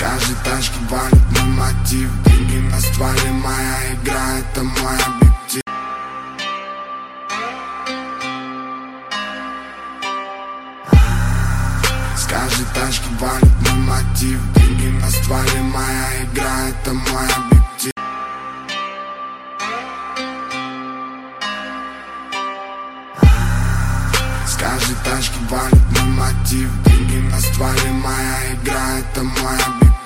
каждой тачки валит мой мотив. Деньги на стволе, моя игра, это мой объектив. С каждой тачки валит мой мотив. Деньги на стволе, моя игра, это мой объектив. С каждой тачки валит мой мотив. Деньги на стволе, моя игра, это мой объектив.